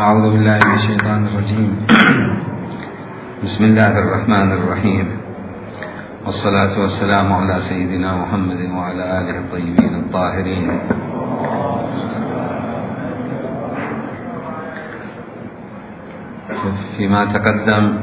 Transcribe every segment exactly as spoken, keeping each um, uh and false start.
أعوذ بالله من الشيطان الرجيم. بسم الله الرحمن الرحيم، والصلاة والسلام على سيدنا محمد وعلى آله الطيبين الطاهرين. فيما تقدم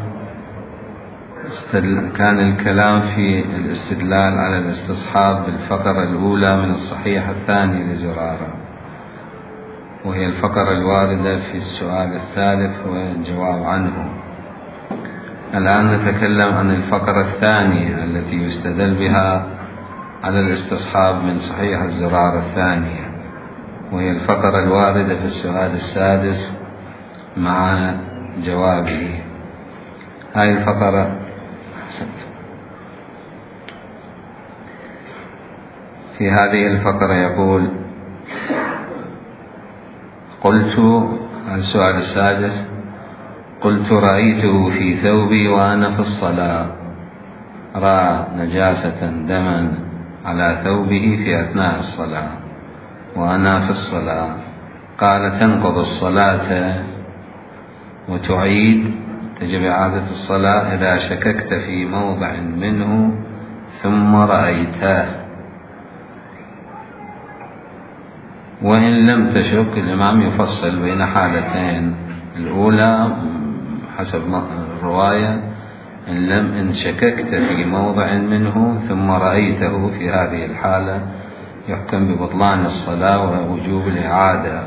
كان الكلام في الاستدلال على الاستصحاب بالفقرة الأولى من الصحيح الثاني لزرارة، وهي الفقرة الواردة في السؤال الثالث والجواب عنه. الآن نتكلم عن الفقرة الثانية التي يستدل بها على الاستصحاب من صحيح الزرارة الثانية، وهي الفقرة الواردة في السؤال السادس مع جوابه. هذه الفقرة في هذه الفقرة يقول: قلت السؤال السادس قلت رأيته في ثوبي وأنا في الصلاة، رأى نجاسة دما على ثوبه في أثناء الصلاة وأنا في الصلاة. قال: تنقض الصلاة وتعيد، تجب إعادة الصلاة إذا شككت في موضع منه ثم رأيته، وإن لم تشك. الإمام يفصل بين حالتين: الأولى حسب الرواية إن لم إن شككت في موضع منه ثم رأيته، في هذه الحالة يحكم ببطلان الصلاة ووجوب الإعادة.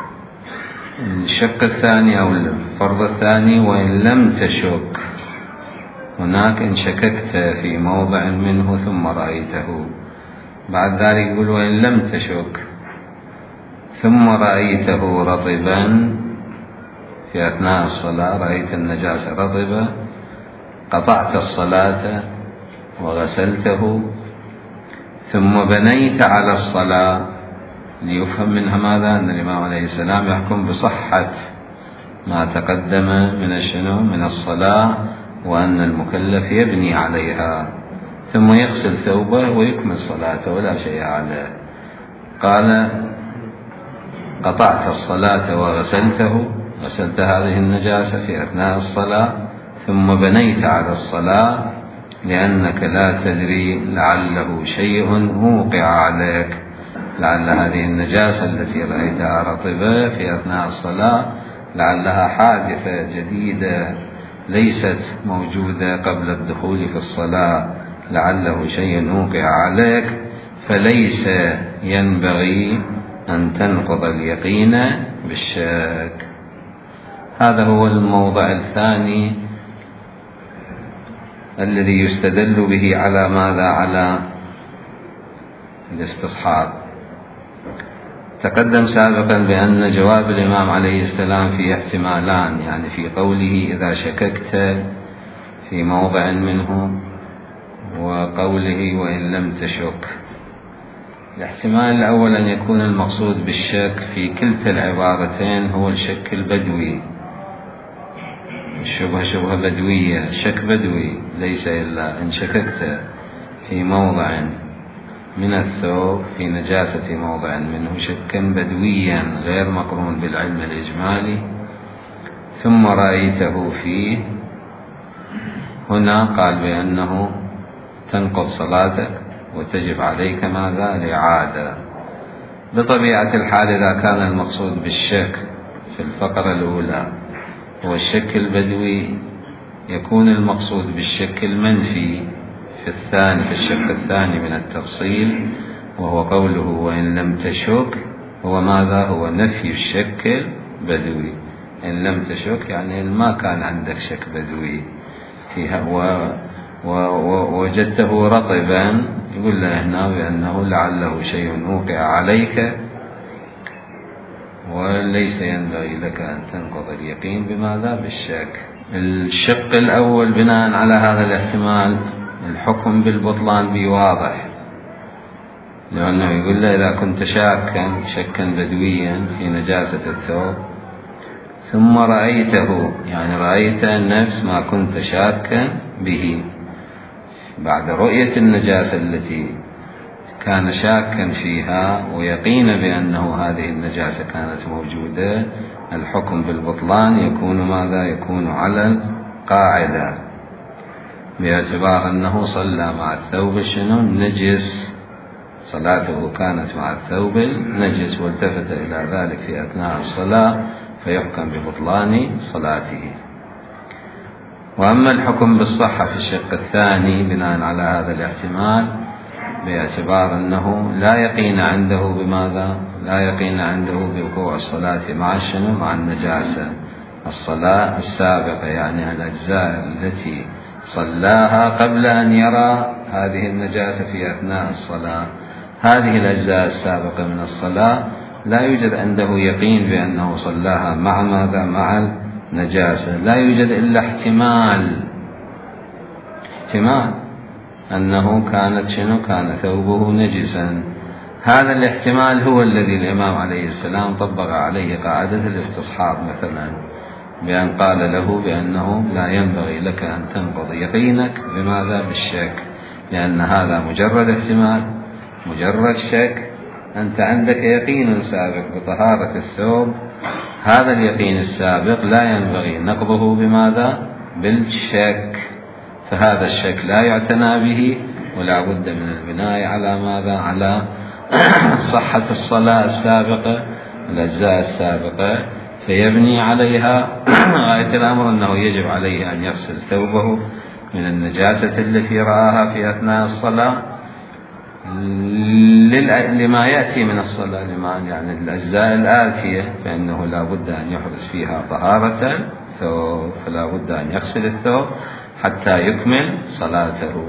الشق الثاني أو الفرض الثاني: وإن لم تشك. هناك إن شككت في موضع منه ثم رأيته، بعد ذلك يقول: وإن لم تشك ثم رأيته رطبا في أثناء الصلاة، رأيت النجاسة رطبة، قطعت الصلاة وغسلته ثم بنيت على الصلاة. ليفهم منها ماذا؟ أن الإمام عليه السلام يحكم بصحة ما تقدم من الشنو من الصلاة، وأن المكلف يبني عليها ثم يغسل ثوبه ويكمل صلاته ولا شيء عليه. قال: قطعت الصلاة وغسلته، غسلت هذه النجاسة في أثناء الصلاة، ثم بنيت على الصلاة، لأنك لا تدري لعله شيء وقع عليك، لعل هذه النجاسة التي رأيتها رطبة في أثناء الصلاة لعلها حادثة جديدة ليست موجودة قبل الدخول في الصلاة، لعله شيء وقع عليك، فليس ينبغي أن تنقض اليقين بالشك. هذا هو الموضع الثاني الذي يستدل به على ماذا؟ على الاستصحاب. تقدم سابقا بأن جواب الإمام عليه السلام في احتمالان، يعني في قوله إذا شككت في موضع منه، وقوله وإن لم تشك. الاحتمال الأول أن يكون المقصود بالشك في كلتا العبارتين هو الشك البدوي، الشبهة شبهة بدوية، شك بدوي، ليس إلا إن شككت في موضع من الثوب في نجاسة موضع منه شكا بدويا غير مقرون بالعلم الإجمالي، ثم رأيته فيه، هنا قال بأنه تنقض صلاتك وتجب عليك ماذا؟ الإعادة. بطبيعة الحال إذا كان المقصود بالشك في الفقرة الأولى هو الشك البدوي، يكون المقصود بالشك المنفي في الثاني في الشق الثاني من التفصيل، وهو قوله وإن لم تشك، هو ماذا؟ هو نفي الشك البدوي. إن لم تشك يعني ما كان عندك شك بدوي فيها ووجدته رطبا، يقول له هنا بأنه لعله شيء وقع عليك، وليس ينبغي لك أن تنقض اليقين بماذا؟ بالشك. الشق الأول بناء على هذا الاحتمال الحكم بالبطلان بواضح، لأنه يقول له إذا كنت شاكا شكا بدويا في نجاسة الثوب ثم رأيته، يعني رأيت نفس ما كنت شاكا به بعد رؤية النجاسة التي كان شاكا فيها ويقين بأنه هذه النجاسة كانت موجودة، الحكم بالبطلان يكون ماذا؟ يكون على القاعدة، باعتبار أنه صلى مع الثوب شنو؟ النجس، صلاته كانت مع الثوب النجس والتفت إلى ذلك في أثناء الصلاة فيحكم ببطلان صلاته. وأما الحكم بالصحة في الشق الثاني بناء على هذا الاحتمال، باعتبار أنه لا يقين عنده بماذا؟ لا يقين عنده بوقوع الصلاة مع الشنو؟ مع النجاسة. الصلاة السابقة يعني الأجزاء التي صلاها قبل أن يرى هذه النجاسة في أثناء الصلاة، هذه الأجزاء السابقة من الصلاة لا يوجد عنده يقين بأنه صلاها مع ماذا؟ مع النجاسة، لا يوجد إلا احتمال احتمال أنه كانت شنو؟ كان ثوبه نجسا. هذا الاحتمال هو الذي الإمام عليه السلام طبق عليه قاعدة الاستصحاب مثلا، بأن قال له بأنه لا ينبغي لك أن تنقض يقينك بماذا؟ بالشك، لأن هذا مجرد احتمال، مجرد شك. أنت عندك يقين سابق بطهارة الثوب، هذا اليقين السابق لا ينبغي نقضه بماذا؟ بالشك، فهذا الشك لا يعتنى به، ولا بد من البناء على ماذا؟ على صحة الصلاة السابقة، الأجزاء السابقة، فيبني عليها. غاية الأمر أنه يجب عليه أن يغسل ثوبه من النجاسة التي رآها في أثناء الصلاة لما يأتي من الصلاة، لما يعني الأجزاء الآتية، فإنه لا بد أن يحرز فيها طهارة الثوب، فلا بد أن يغسل الثوب حتى يكمل صلاته.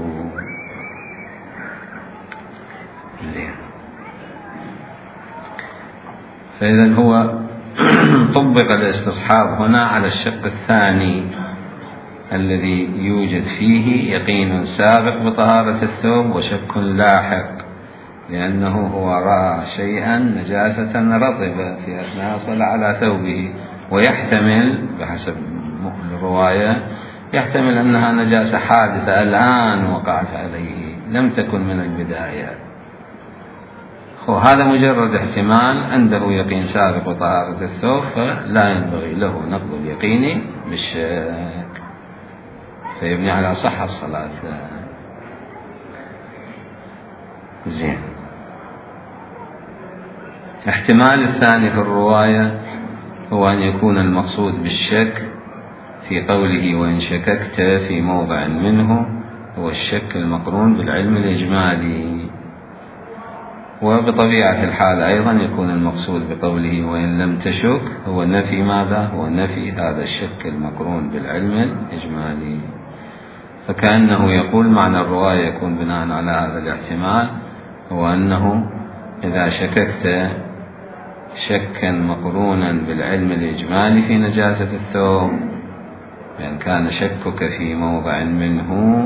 فإذا هو طبق الاستصحاب هنا على الشق الثاني الذي يوجد فيه يقين سابق بطهارة الثوب وشك لاحق، لأنه هو رأى شيئا نجاسة رطبة في أثناء صلاة على ثوبه، ويحتمل بحسب الرواية يحتمل أنها نجاسة حادثة الآن وقعت عليه، لم تكن من البداية. وهذا مجرد احتمال، عنده يقين سابق بطهارة الثوب، فلا ينبغي له نقض اليقين بالشك، فيبني على صحة الصلاة. زين. احتمال الثاني في الرواية هو أن يكون المقصود بالشك في قوله وإن شككت في موضع منه هو الشك المقرون بالعلم الإجمالي، وبطبيعة الحال أيضا يكون المقصود بقوله وإن لم تشك هو نفي ماذا؟ هو نفي هذا الشك المقرون بالعلم الإجمالي. فكأنه يقول معنى الرواية يكون بناء على هذا الاحتمال هو أنه إذا شككت شكا مقرونا بالعلم الإجمالي في نجاسة الثوب، بأن كان شكك في موضع منه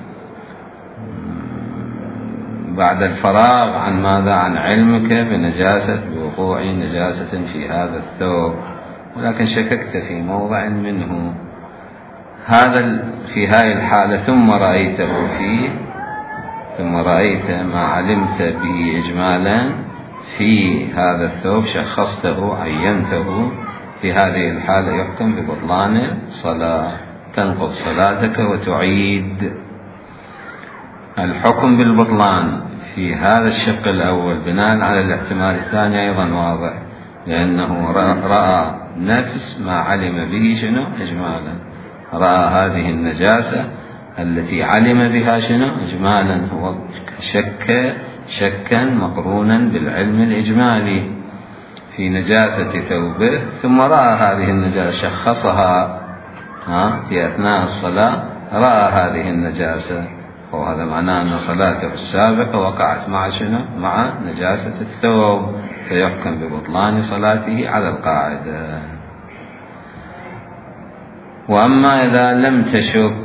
بعد الفراغ عن ماذا؟ عن علمك بنجاسة بوقوع نجاسة في هذا الثوب، ولكن شككت في موضع منه، هذا في هذه الحالة ثم رأيته فيه ثم رأيت ما علمت به إجمالا في هذا الثوب، شخصته عينته، في هذه الحالة يحكم ببطلان صلاة، تنقض صلاتك وتعيد. الحكم بالبطلان في هذا الشق الأول بناء على الاحتمال الثاني أيضا واضح، لأنه رأى نفس ما علم به شنو؟ إجمالا، رأى هذه النجاسة التي علم بها شنو؟ إجمالا، هو شك شكا مقرونا بالعلم الإجمالي في نجاسة ثوبه، ثم رأى هذه النجاسة شخصها في أثناء الصلاة، رأى هذه النجاسة، وهذا معناه أن صلاته السابقة وقعت مع شنو؟ مع نجاسة الثوب، فيحكم ببطلان صلاته على القاعدة. وأما إذا لم تشك،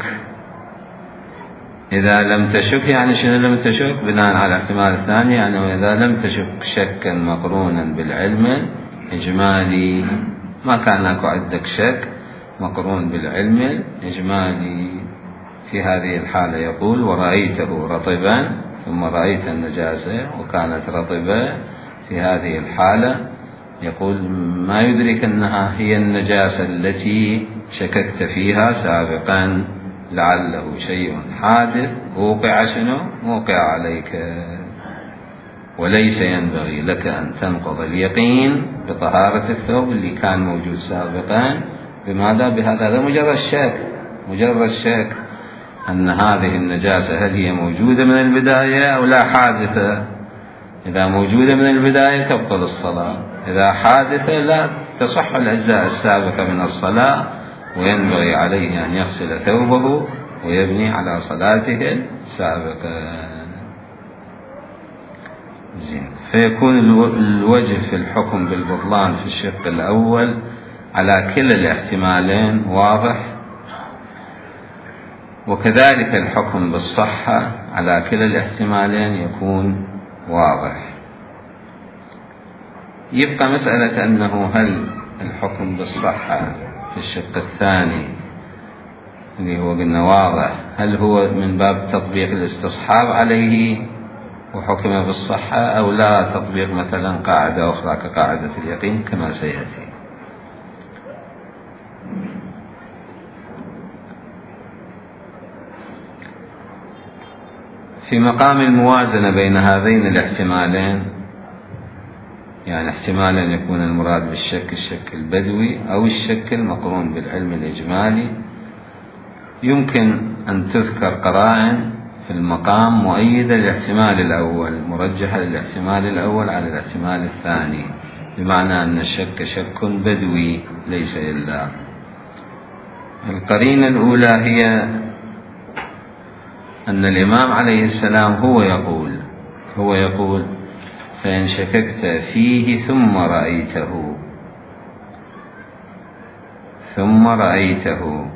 إذا لم تشك يعني شنو لم تشك؟ بناء على الاحتمال الثاني يعني إذا لم تشك شكا مقرونا بالعلم إجمالي، ما كان لك عندك شك مقرون بالعلم الإجمالي، في هذه الحالة يقول ورأيته رطبا، ثم رأيت النجاسة وكانت رطبة، في هذه الحالة يقول ما يدرك أنها هي النجاسة التي شككت فيها سابقا، لعله شيء حادث وقع شنو وقع عليك، وليس ينبغي لك أن تنقض اليقين بطهارة الثوب اللي كان موجود سابقا. بماذا؟ بهذا. هذا مجرد شك، مجرد شك أن هذه النجاسة هل هي موجودة من البداية أو لا حادثة. إذا موجودة من البداية تبطل الصلاة، إذا حادثة لا تصح الأجزاء السابقة من الصلاة، وينبغي عليه أن يغسل ثوبه ويبني على صلاته السابقة. زين. فيكون الوجه في الحكم بالبطلان في الشق الأول على كلا الاحتمالين واضح، وكذلك الحكم بالصحة على كلا الاحتمالين يكون واضح. يبقى مسألة أنه هل الحكم بالصحة في الشق الثاني اللي هو قلنا واضح، هل هو من باب تطبيق الاستصحاب عليه وحكم بالصحة أو لا تطبيق مثلا قاعدة أخرى كقاعدة اليقين كما سيأتي. في مقام الموازنة بين هذين الاحتمالين، يعني احتمالا يكون المراد بالشك الشك البدوي أو الشك المقرون بالعلم الإجمالي، يمكن أن تذكر قرائن في المقام مؤيدة للاحتمال الأول، مرجحة للاحتمال الأول على الاحتمال الثاني، بمعنى أن الشك شك بدوي ليس إلا. القرينة الأولى هي أن الإمام عليه السلام هو يقول هو يقول فإن شككت فيه ثم رأيته ثم رأيته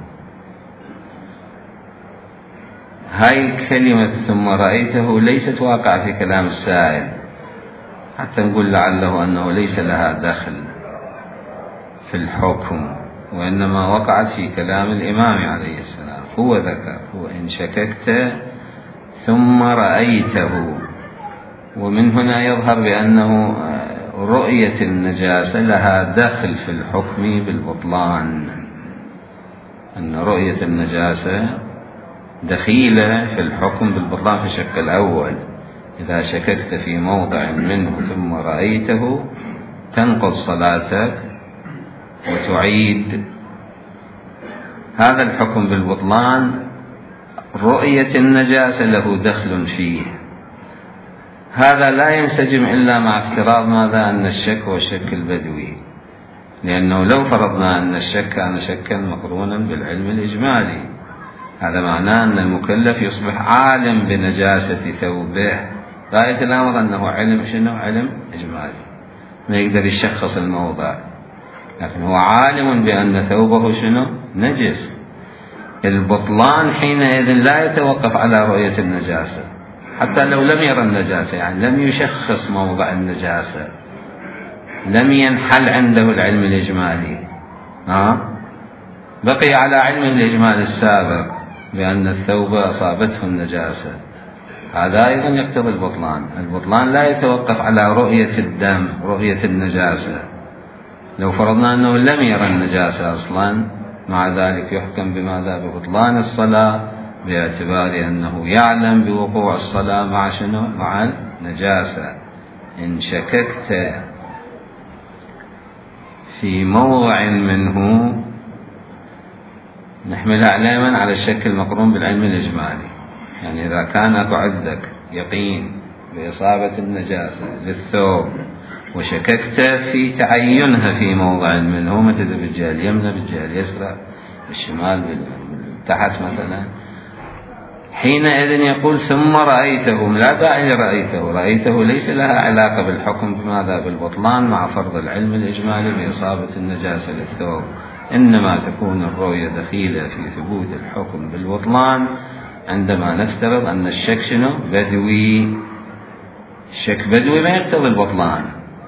هاي الكلمة ثم رأيته ليست واقعة في كلام السائل، حتى نقول لعله أنه ليس لها دخل في الحكم، وإنما وقعت في كلام الإمام عليه السلام. هو ذكر هو إن شككت ثم رأيته، ومن هنا يظهر بأنه رؤية النجاسة لها دخل في الحكم بالبطلان، أن رؤية النجاسة دخيلة في الحكم بالبطلان في الشق الأول. إذا شككت في موضع منه ثم رأيته تنقض صلاتك وتعيد. هذا الحكم بالبطلان رؤية النجاسة له دخل فيه. هذا لا ينسجم إلا مع افتراض ماذا؟ أن الشك هو الشك البدوي، لأنه لو فرضنا أن الشك كان شكا مقرونا بالعلم الإجمالي، هذا معناه أن المكلف يصبح عالم بنجاسة ثوبه. غاية الأمر أنه علم شنو؟ علم إجمالي، ما يقدر يشخص الموضع، لكن هو عالم بأن ثوبه شنو؟ نجس. البطلان حينئذ لا يتوقف على رؤية النجاسة، حتى لو لم يرى النجاسة، يعني لم يشخص موضع النجاسة، لم ينحل عنده العلم الإجمالي، ها؟ بقي على علم الإجمال السابق بأن الثوب أصابته النجاسة. هذا أيضا يقتضي البطلان. البطلان لا يتوقف على رؤية الدم، رؤية النجاسة. لو فرضنا أنه لم يرى النجاسة أصلا، مع ذلك يحكم بماذا؟ ببطلان الصلاة، باعتبار أنه يعلم بوقوع الصلاة مع شنو؟ مع النجاسة. إن شككت في موضع منه نحملها علما على الشك المقرون بالعلم الإجمالي، يعني إذا كان عندك يقين بإصابة النجاسة للثوب وشككت في تعينها في موضع منه، مثل بالجهة اليمنى بالجهة اليسرى بالشمال تحت مثلا، حينئذ يقول ثم رأيته. لا داعي لرأيته، رأيته ليس لها علاقة بالحكم بماذا؟ بالبطلان مع فرض العلم الإجمالي بإصابة النجاسة للثوب، إنما تكون الرؤية دخيلة في ثبوت الحكم بالبطلان عندما نفترض أن الشك شنو؟ بدوي. الشك بدوي ما يقتضي البطلان،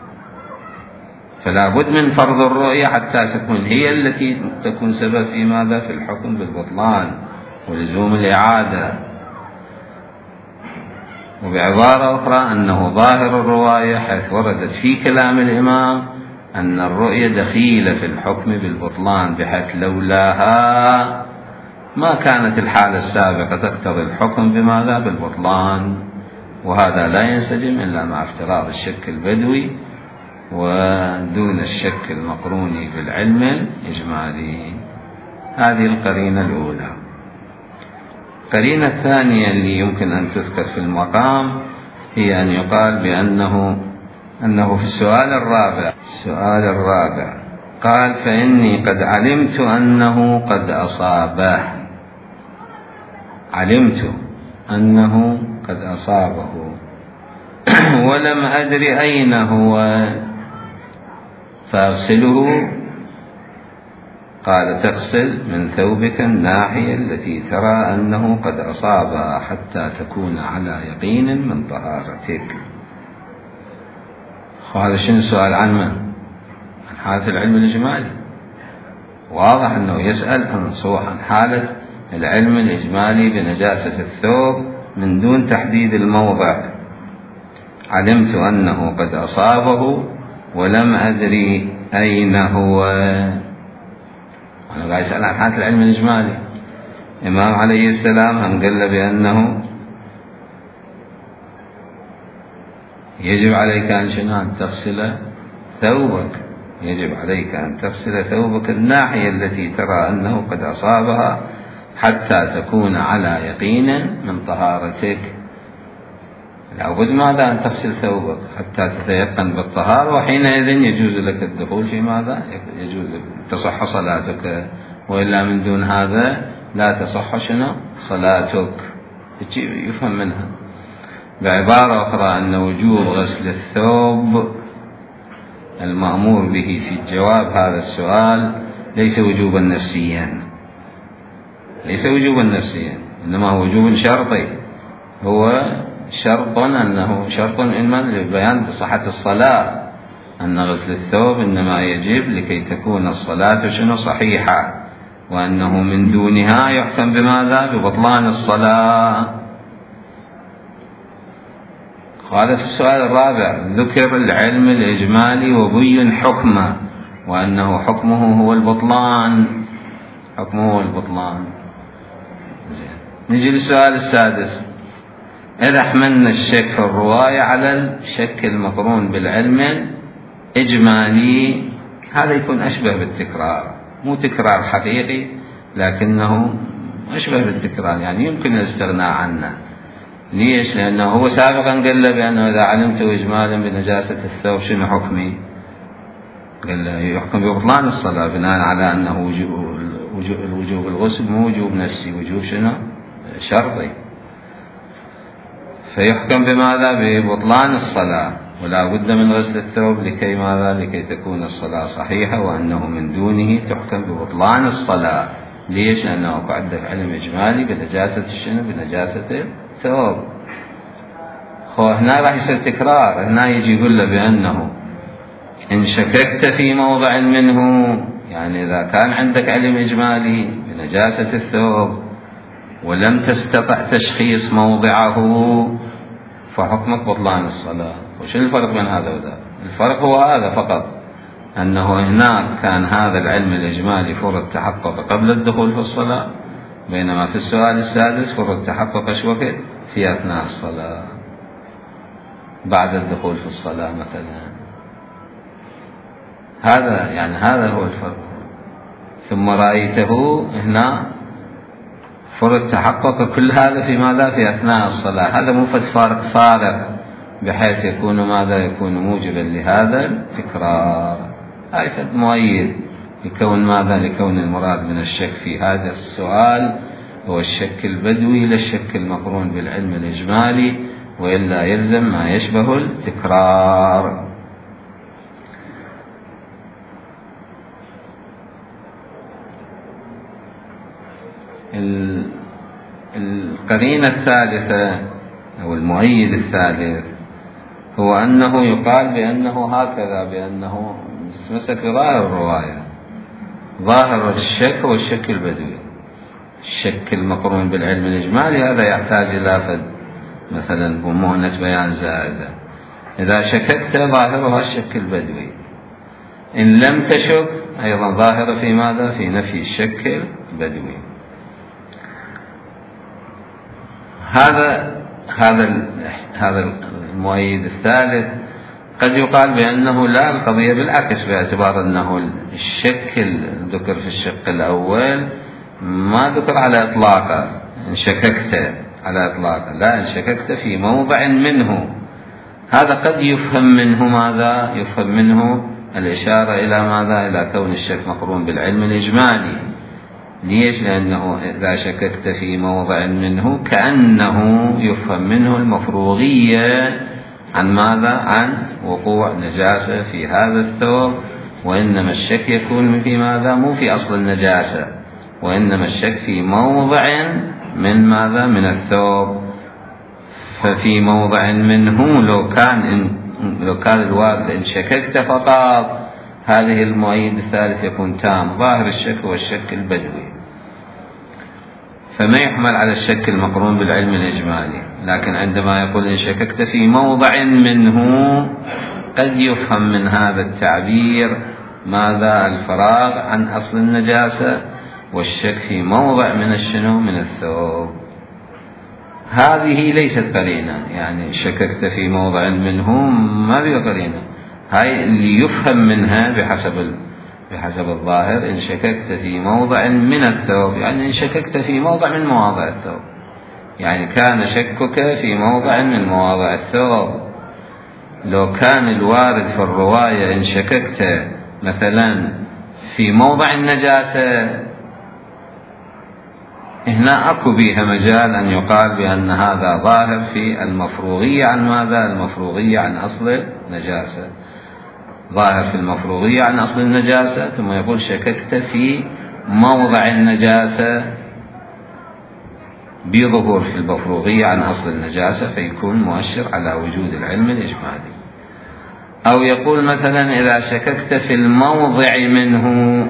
فلا بد من فرض الرؤية حتى تكون هي التي تكون سبب في ماذا؟ في الحكم بالبطلان ولزوم الإعادة. وبعبارة أخرى أنه ظاهر الرواية حيث وردت في كلام الإمام أن الرؤية دخيلة في الحكم بالبطلان، بحيث لولاها ما كانت الحالة السابقة تقتضي الحكم بماذا؟ بالبطلان، وهذا لا ينسجم إلا مع افتراض الشك البدوي ودون الشك المقرون بالعلم الإجمالي. هذه القرينة الأولى. القرينة الثانية اللي يمكن أن تذكر في المقام هي أن يقال بأنه أنه في السؤال الرابع السؤال الرابع قال: فإني قد علمت أنه قد أصابه، علمت أنه قد أصابه ولم أدري أين هو فأغسله. قال: تغسل من ثوبك الناحية التي ترى أنه قد أصابها حتى تكون على يقين من طهارتك. وهذا شنو سؤال عن من؟ عن حالة العلم الإجمالي. واضح أنه يسأل عن حالة العلم الإجمالي بنجاسة الثوب من دون تحديد الموضع. علمت أنه قد أصابه ولم أدري أين هو. أنا قاعد أسأل عن حالة العلم الإجمالي. الإمام عليه السلام هم قال بأنه يجب عليك أن شنو؟ أن تغسل ثوبك، يجب عليك أن تغسل ثوبك الناحية التي ترى أنه قد أصابها حتى تكون على يقين من طهارتك. لابد ماذا؟ أن تغسل ثوبك حتى تتيقن بالطهارة، وحينئذ يجوز لك الدخول في ماذا؟ يجوز تصح صلاتك، وإلا من دون هذا لا تصح شنو؟ صلاتك. يفهم منها بعبارة أخرى أن وجوب غسل الثوب المأمور به في جواب هذا السؤال ليس وجوبا نفسيا، ليس وجوبا نفسيا، إنما هو وجوب شرطي. هو شرط أنه شرط إما لبيان صحة الصلاة، أن غسل الثوب إنما يجب لكي تكون الصلاة شنو؟ صحيحة، وأنه من دونها يحكم بماذا؟ ببطلان الصلاة. وهذا في السؤال الرابع ذكر العلم الإجمالي وبين حكمه، وأنه حكمه هو البطلان، حكمه هو البطلان. نجي للسؤال السادس: إذا حملنا الشك في الرواية على الشك المقرون بالعلم الإجمالي، هذا يكون أشبه بالتكرار، مو تكرار حقيقي لكنه أشبه بالتكرار، يعني يمكن الاستغناء عنه. ليش؟ لأنه هو سابقا قال له بأنه إذا علمت إجمالا بنجاسة الثوب شنو حكمي؟ قال له يحكم ببطلان الصلاة بناء على أنه وجوب, وجوب الغسل مو وجوب نفسي، وجوب شنو؟ شرطي. فيحكم بماذا؟ ببطلان الصلاة، ولا بد من غسل الثوب لكي ماذا؟ لكي تكون الصلاة صحيحة، وأنه من دونه تحكم ببطلان الصلاة. ليش؟ لأنه قاعد علم إجمالي بنجاسة الشنو؟ بنجاسة الثوب. خو هنا راح يصير تكرار، هنا يجي يقول له بأنه إن شككت في موضع منه، يعني إذا كان عندك علم إجمالي بنجاسة الثوب ولم تستطع تشخيص موضعه فحكمك بطلان الصلاة. وش الفرق بين هذا وذاك؟ الفرق هو هذا فقط، أنه هناك كان هذا العلم الإجمالي فرض تحقق قبل الدخول في الصلاة، بينما في السؤال السادس فرض تحقق ايش وقت؟ في أثناء الصلاة، بعد الدخول في الصلاة مثلا. هذا يعني هذا هو الفرق. ثم رأيته هنا فرض تحقق كل هذا في ماذا؟ في أثناء الصلاة. هذا مو فارق فارق بحيث يكون ماذا؟ يكون موجبا لهذا التكرار. هاي فد مؤيد لكون ماذا؟ لكون المراد من الشك في هذا السؤال هو الشك البدوي لا الشك المقرون بالعلم الإجمالي، وإلا يلزم ما يشبه التكرار. القرينة الثالثة أو المؤيد الثالث هو أنه يقال بأنه هكذا، بأنه مسك ظاهر الرواية، ظاهر الشك هو الشك البدوي. الشك المقرون بالعلم الإجمالي هذا يحتاج إلى فد مثلا بمهنة بيان زائدة. إذا شككت ظاهرها الشك البدوي، إن لم تشك أيضا ظاهرة في ماذا؟ في نفي الشك البدوي. هذا هذا هذا المؤيد الثالث قد يقال بأنه لا، القضية بالعكس، باعتبار أنه الشك ذكر في الشق الأول ما ذكر على إطلاقه إن شككت على إطلاقه، لا، إن شككت في موضع منه. هذا قد يفهم منه ماذا؟ يفهم منه الإشارة إلى ماذا؟ إلى كون الشك مقرون بالعلم الإجمالي. ليش؟ لأنه إذا شككت في موضع منه كأنه يفهم منه المفروغية عن ماذا؟ عن وقوع نجاسة في هذا الثوب، وإنما الشك يكون في ماذا؟ مو في أصل النجاسة، وإنما الشك في موضع من ماذا؟ من الثوب. ففي موضع منه لو كان إن لو كان الوارد إن شككت فقط، هذه المؤيد الثالث يكون تام، ظاهر الشك هو الشك البدوي، فما يحمل على الشك المقرون بالعلم الإجمالي. لكن عندما يقول إن شككت في موضع منه قد يفهم من هذا التعبير ماذا؟ الفراغ عن أصل النجاسة، والشك في موضع من الشنو؟ من الثوب. هذه ليست قرينة، يعني شككت في موضع منه ما بها قرينة، هاي اللي يفهم منها بحسب بحسب الظاهر إن شككت في موضع من الثوب، يعني إن شككت في موضع من مواضع الثوب، يعني كان شكك في موضع من مواضع الثوب. لو كان الوارد في الرواية إن شككت مثلا في موضع النجاسة، هنا أكو بها مجال أن يقال بأن هذا ظاهر في المفروغية عن ماذا؟ المفروغية عن أصل النجاسة، ظاهر في المفروغية عن أصل النجاسة، ثم يقول شككت في موضع النجاسة بظهور في المفروغية عن أصل النجاسة، فيكون مؤشر على وجود العلم الإجمالي. أو يقول مثلا إذا شككت في الموضع منه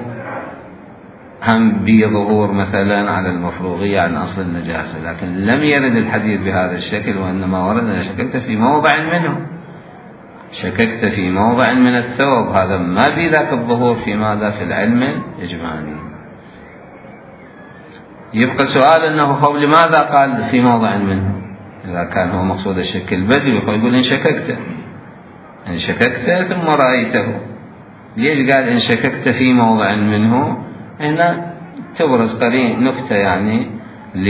هم بظهور مثلا على المفروغية عن أصل النجاسة، لكن لم يرد الحديث بهذا الشكل، وإنما ورد أن شككت في موضع منه، شككت في موضع من الثوب، هذا ما في ذاك الظهور في ماذا؟ في العلم الإجمالي. يبقى سؤال أنه هو لماذا قال في موضع منه؟ إذا كان هو مقصود الشك البدوي يقول إن شككت إن شككت ثم رأيته. ليش قال إن شككت في موضع منه؟ هنا تبرز قرين نكتة يعني ل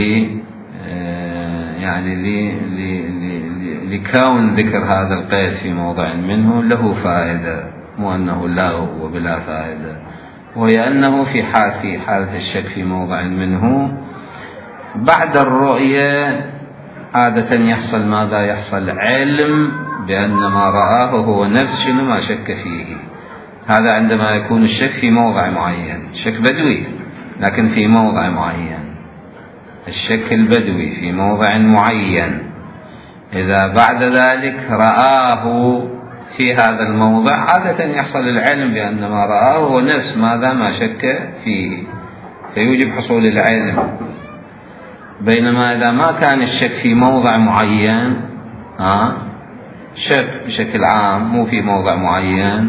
يعني ل لكون ذكر هذا القيد في موضع منه له فائدة، مو أنه لا وبلا فائدة، وهي أنه في حال في حالة الشك في موضع منه بعد الرؤية عادة يحصل ماذا؟ يحصل علم بأن ما رآه هو نفس شنو ما شك فيه. هذا عندما يكون الشك في موضع معين، شك بدوي لكن في موضع معين، الشك البدوي في موضع معين، إذا بعد ذلك رآه في هذا الموضع عادة يحصل العلم بأن ما رآه هو نفس ماذا؟ ما شك فيه، فيوجب حصول العلم. بينما إذا ما كان الشك في موضع معين، آه شك بشكل عام مو في موضع معين،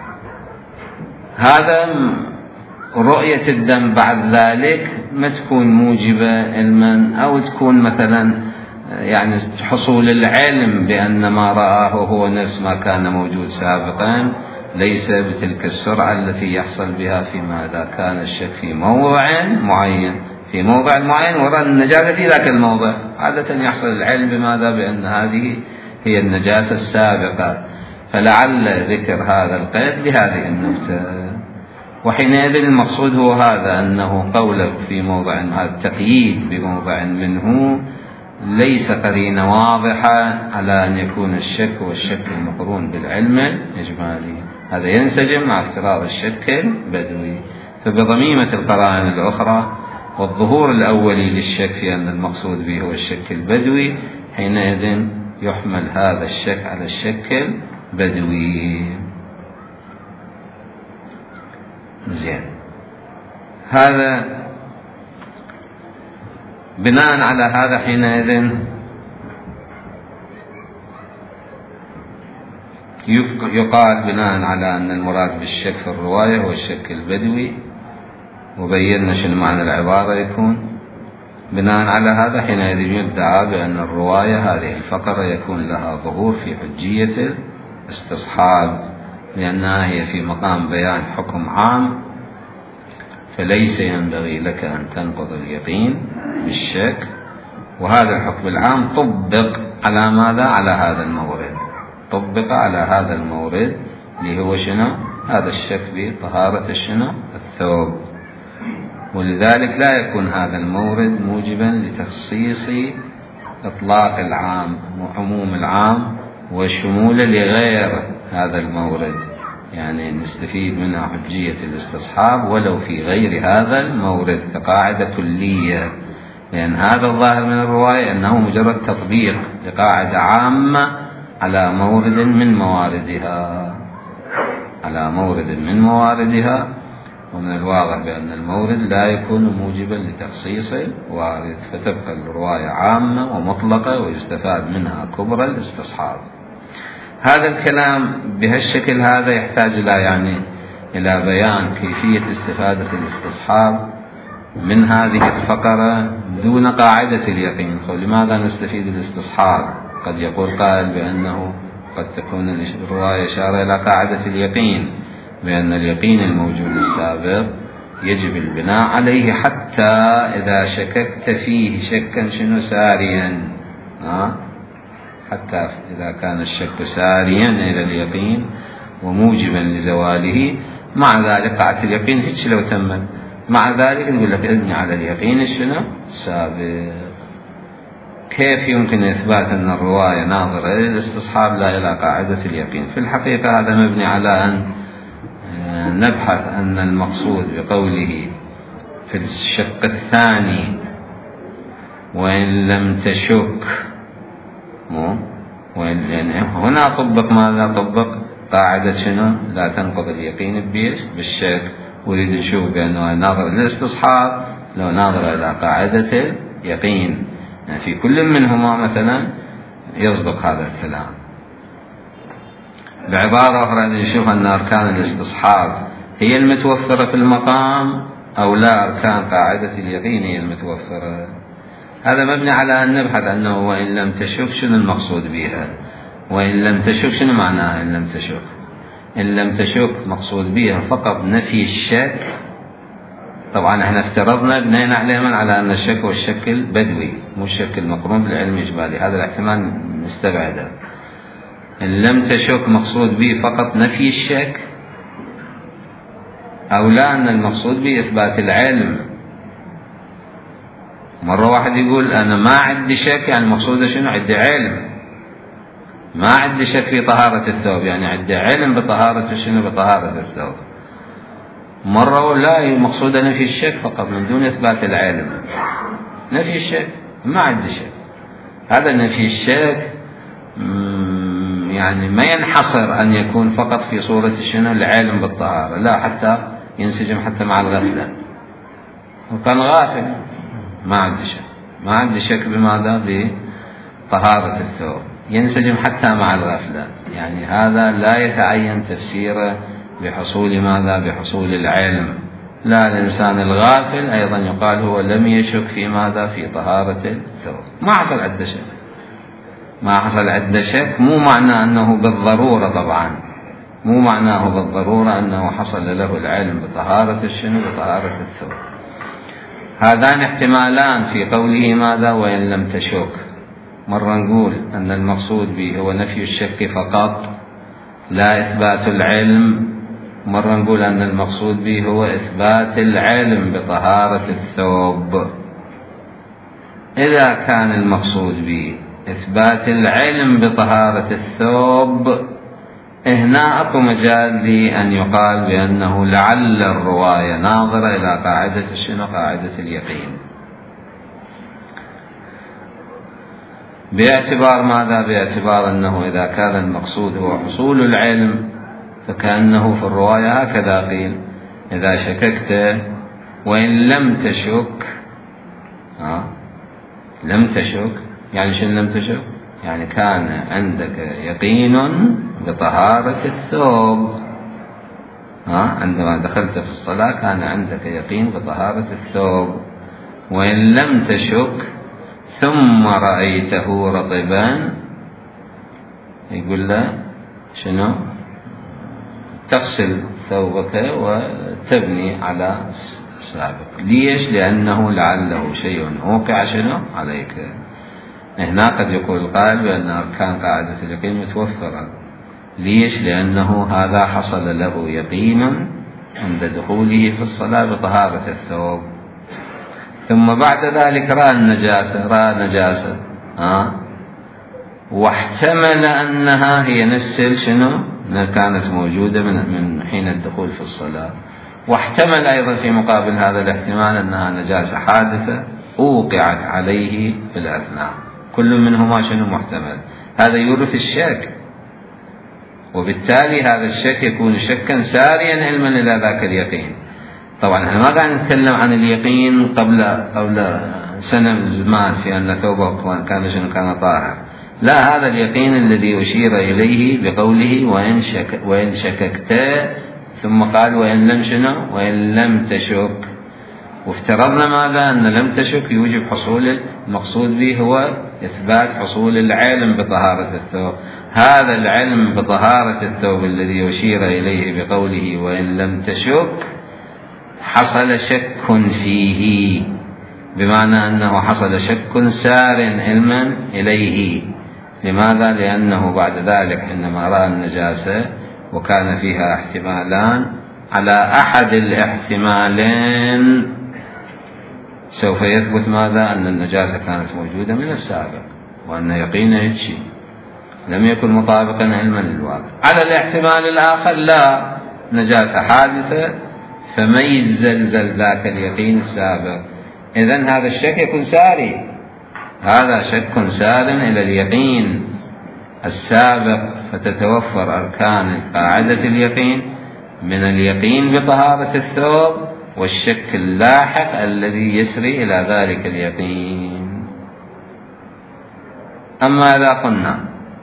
هذا رؤية الدم بعد ذلك ما تكون موجبة علما، أو تكون مثلا يعني حصول العلم بأن ما رآه هو نفس ما كان موجود سابقا، ليس بتلك السرعة التي يحصل بها فيما إذا كان الشك في موضع معين، في موضع معين ورأى النجاسة في ذاك الموضع، عادة يحصل العلم بماذا؟ بأن هذه هي النجاسة السابقة. فلعل ذكر هذا القيد لهذه النكتة، وحينئذ المقصود هو هذا، أنه قوله في موضع، هذا التقييد بموضع منه ليس قرينة واضحة على أن يكون الشك والشك المقرون بالعلم الإجمالي، هذا ينسجم مع افتراض الشك البدوي. فبضميمة القرائن الأخرى والظهور الأولي للشك في أن المقصود به هو الشك البدوي، حينئذ يحمل هذا الشك على الشك البدوي. زين، هذا بناء على هذا حينئذ يقال بناء على أن المراد بالشك في الرواية هو الشك البدوي، وبينا شنو معنى العبارة يكون. بناء على هذا حينئذ يدعى بأن الرواية هذه الفقرة يكون لها ظهور في حجية الاستصحاب، لأنها هي في مقام بيان حكم عام، فليس ينبغي لك أن تنقض اليقين بالشك، وهذا الحكم العام طبق على ماذا؟ على هذا المورد، طبق على هذا المورد اللي هو شنو؟ هذا الشك بطهارة شنو؟ الثوب. ولذلك لا يكون هذا المورد موجبا لتخصيص إطلاق العام وعموم العام وشموله لغير هذا المورد، يعني نستفيد منها حجية الاستصحاب ولو في غير هذا المورد كقاعدة كلية، لأن هذا الظاهر من الرواية أنه مجرد تطبيق لقاعدة عامة على مورد من مواردها، على مورد من مواردها. ومن الواضح بأن المورد لا يكون موجبا لتخصيص الوارد، فتبقى الرواية عامة ومطلقة ويستفاد منها كبرى الاستصحاب. هذا الكلام بهالشكل هذا يحتاج إلى يعني إلى بيان كيفية استفادة الاستصحاب من هذه الفقرة دون قاعدة اليقين. لماذا نستفيد الاستصحاب؟ قد يقول قائل بأنه قد تكون الرواية إشارة إلى قاعدة اليقين، بأن اليقين الموجود السابق يجب البناء عليه حتى إذا شككت فيه شكا شنو ساريا، آه؟ حتى إذا كان الشك ساريا إلى اليقين وموجبا لزواله، مع ذلك قاعدة اليقين هيك لو تمت، مع ذلك نقول لك ابني على اليقين شنو سابق. كيف يمكن إثبات أن الرواية ناظرة إلى الاستصحاب لا إلى قاعدة اليقين؟ في الحقيقة هذا مبني على أن نبحث أن المقصود بقوله في الشق الثاني وإن لم تشك، مو وإن يعني هنا طبق ماذا؟ طبق قاعدة شنو؟ لا تنقض اليقين بالشك، ويريد نشوف بأنه ناظر للاستصحاب لو ناظر إلى قاعدة اليقين، يعني في كل منهما مثلا يصدق هذا الكلام. بعبارة أخرى نشوف أن أركان الاستصحاب هي المتوفرة في المقام أو لا أركان قاعدة اليقين هي المتوفرة. هذا مبني على أن نبحث أنه وإن لم تشك شنو المقصود بها، وإن لم تشك شنو معناها إن لم تشك؟ إن لم تشك مقصود بها فقط نفي الشك. طبعا احنا افترضنا بنينا عليه من على أن الشك هو الشك البدوي مو الشك المقرون بالعلم الإجمالي، هذا الاحتمال نستبعده. إن لم تشك مقصود به فقط نفي الشك، أو لا أن المقصود به إثبات العلم. مرة واحد يقول أنا ما عندي شك، يعني مقصوده شنو؟ عندي علم. ما عندي شك في طهارة الثوب، يعني عندي علم بطهارة شنو؟ بطهارة الثوب. مرة لا مقصوده نفي الشك فقط من دون إثبات العلم، نفي الشك ما عندي شك. هذا نفي الشك يعني ما ينحصر أن يكون فقط في صورة شنو؟ العلم بالطهارة، لا، حتى ينسجم حتى مع الغفلة. وكان غافل ما عندي شك، ما عندي شك بماذا؟ بطهارة الثوب، ينسجم حتى مع الغفلة. يعني هذا لا يتعين تفسيره بحصول ماذا؟ بحصول العلم. لا، الإنسان الغافل أيضا يقال هو لم يشك في ماذا؟ في طهارة الثوب. ما حصل عنده شك، ما حصل عنده شك مو معناه أنه بالضرورة، طبعا مو معناه بالضرورة أنه حصل له العلم بطهارة الشنو؟ بطهارة الثوب. هذان احتمالان في قوله ماذا؟ وإن لم تشك. مرة نقول أن المقصود به هو نفي الشك فقط لا إثبات العلم، مرة نقول أن المقصود به هو إثبات العلم بطهارة الثوب. إذا كان المقصود به إثبات العلم بطهارة الثوب، هنا أكو مجال لي أن يقال بأنه لعل الرواية ناظرة إلى قاعدة شنو؟ قاعدة اليقين. باعتبار ماذا؟ باعتبار أنه إذا كان المقصود هو حصول العلم فكأنه في الرواية هكذا قيل: إذا شككت وإن لم تشك. ها؟ لم تشك يعني شنو لم تشك؟ يعني كان عندك يقين بطهارة الثوب. ها عندما دخلت في الصلاة كان عندك يقين بطهارة الثوب. وإن لم تشك ثم رأيته رطبا، يقول له شنو؟ تغسل ثوبك وتبني على السابق. ليش؟ لأنه لعله شيء أوقع شنو عليك. هنا قد يقول القائل بأن أركان قاعدة اليقين متوفرة. ليش؟ لأنه هذا حصل له يقين عند دخوله في الصلاة بطهارة الثوب، ثم بعد ذلك رأى النجاسة رأى نجاسة ها واحتمل أنها هي نفس شنو كانت موجودة من من حين الدخول في الصلاة، واحتمل أيضا في مقابل هذا الاحتمال أنها نجاسة حادثة أوقعت عليه في الأثناء. كل منهما شنو محتمل. هذا يورث الشك، وبالتالي هذا الشك يكون شكا ساريا علما إلى ذاك اليقين. طبعا احنا ما قاعد نتكلم عن اليقين قبل قبل سنة من زمان في أن ثوبه كان شنو كان طاهر، لا، هذا اليقين الذي أشير إليه بقوله وإن شك وإن شككت، ثم قال وإن لم شنو وإن لم تشك. وافترضنا ماذا؟ أن لم تشك يوجب حصول، المقصود به هو إثبات حصول العلم بطهارة الثوب. هذا العلم بطهارة الثوب الذي يشير إليه بقوله وإن لم تشك حصل شك فيه، بمعنى أنه حصل شك سار علما إليه. لماذا؟ لأنه بعد ذلك حينما رأى النجاسة وكان فيها احتمالان، على أحد الاحتمالين سوف يثبت ماذا؟ أن النجاسة كانت موجودة من السابق، وأن يقينه يتشي لم يكن مطابقا علما للواقع. على الاحتمال الآخر لا، نجاسة حادثة فميز زلزل ذاك اليقين السابق. إذن هذا الشك يكون ساري، هذا شك سار إلى اليقين السابق، فتتوفر أركان قاعدة اليقين من اليقين بطهارة الثوب والشك اللاحق الذي يسري إلى ذلك اليقين. أما إذا قلنا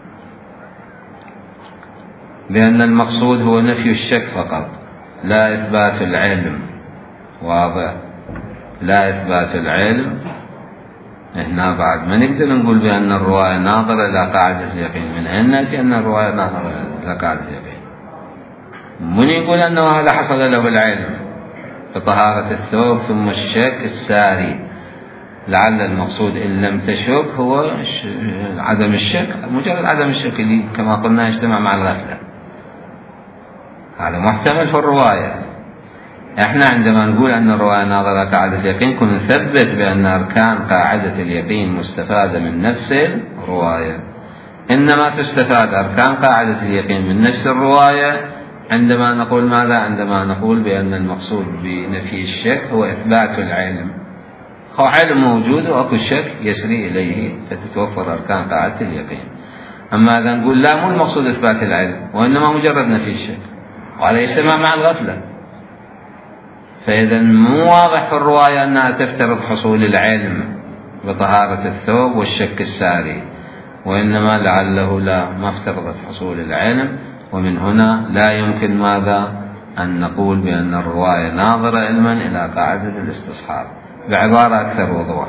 بأن المقصود هو نفي الشك فقط لا إثبات العلم، واضح، لا إثبات العلم، هنا بعد ما نقدر نقول بأن الرواية ناظرة إلى قاعدة اليقين. من أين نأتي أن الرواية ناظرة إلى قاعدة اليقين؟ من يقول أنه هذا حصل له العلم بطهارة الثوب ثم الشك الساري، لعل المقصود إن لم تشك هو عدم الشك، مجرد عدم الشك اللي كما قلنا يجتمع مع الغفلة، هذا محتمل في الرواية. احنا عندما نقول أن الرواية ناظرة قاعدة اليقين كنا نثبت بأن أركان قاعدة اليقين مستفادة من نفس الرواية، إنما تستفاد أركان قاعدة اليقين من نفس الرواية عندما نقول ماذا؟ عندما نقول بأن المقصود بنفي الشك هو إثبات العلم. هو علم موجود وأكو شك يسري إليه فتتوفر أركان قاعدة اليقين. أما إذا نقول لا، مو المقصود إثبات العلم وإنما مجرد نفي الشك، وهذا يجتمع مع الغفلة، فإذا مو واضح في الرواية أنها تفترض حصول العلم بطهارة الثوب والشك الساري، وإنما لعله لا، ما افترضت حصول العلم. ومن هنا لا يمكن ماذا؟ أن نقول بأن الرواية ناظرة علما إلى قاعدة الاستصحاب. بعبارة أكثر وضوح،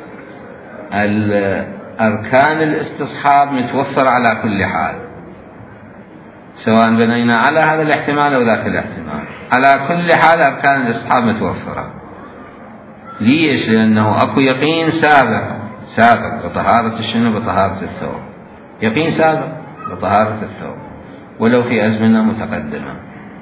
أركان الاستصحاب متوفرة على كل حال، سواء بنينا على هذا الاحتمال أو ذاك الاحتمال، على كل حال أركان الاستصحاب متوفرة. ليش؟ لأنه أكو يقين سابق سابق بطهارة الشنو؟ بطهارة الثوب، يقين سابق بطهارة الثوب ولو في أزمنة متقدمة.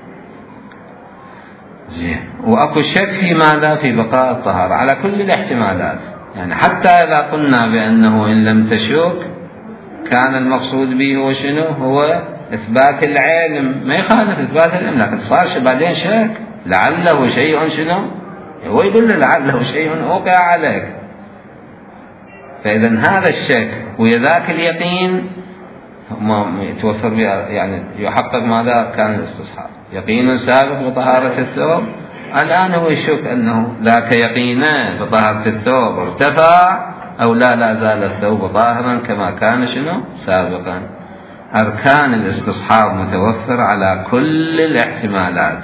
زين، وأكو شك في ماذا؟ في بقاء الطهارة على كل الاحتمالات. يعني حتى إذا قلنا بأنه إن لم تشك كان المقصود به هو شنو؟ هو إثبات العلم، ما يخالف إثبات العلم، لكن صار بعدين شك لعله شيء شنو؟ هو يقول له لعله شيء أوقع عليك. فإذا هذا الشك وذاك اليقين ما يتوفر يعني يحقق ماذا؟ كان الاستصحاب، يقين سابق بطهارة الثوب، الآن هو يشك أنه ذاك يقينه بطهارة الثوب ارتفع أو لا، لا زال الثوب طاهرا كما كان شنو؟ سابقا. أركان الاستصحاب متوفر على كل الاحتمالات.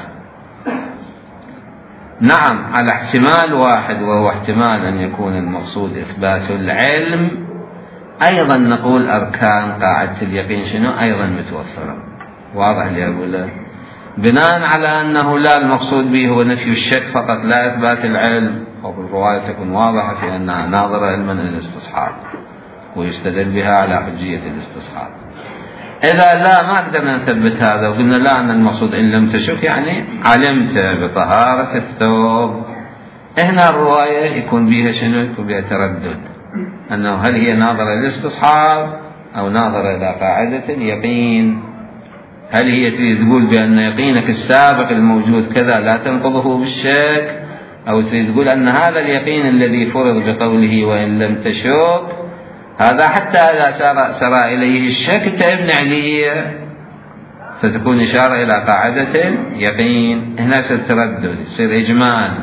نعم، على احتمال واحد، وهو احتمال أن يكون المقصود إثبات العلم، أيضا نقول أركان قاعدة اليقين شنو أيضا متوفرة. واضح اللي أقوله؟ بناء على أنه لا المقصود به هو نفي الشك فقط لا إثبات العلم، والرواية تكون واضحة في أنها ناظرة علما إلى الاستصحاب ويستدل بها على حجية الاستصحاب. إذا لا ما قدرنا نثبت هذا وقلنا لا أن المقصود إن لم تشك يعني علمت بطهارة الثوب، هنا الرواية يكون بها شنو؟ يكون بها تردد، أنه هل هي ناظرة للاستصحاب أو ناظرة إلى قاعدة اليقين. هل هي تريد تقول بأن يقينك السابق الموجود كذا لا تنقضه بالشك، أو تريد تقول أن هذا اليقين الذي فرض بقوله وإن لم تشك هذا حتى إذا سرى إليه الشك تبني عليه، فتكون إشارة إلى قاعدة اليقين. هنا يصير تردد، يصير إجمال.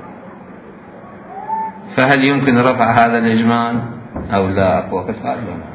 فهل يمكن رفع هذا الإجمال أو لا؟ أقوى قد قال لا.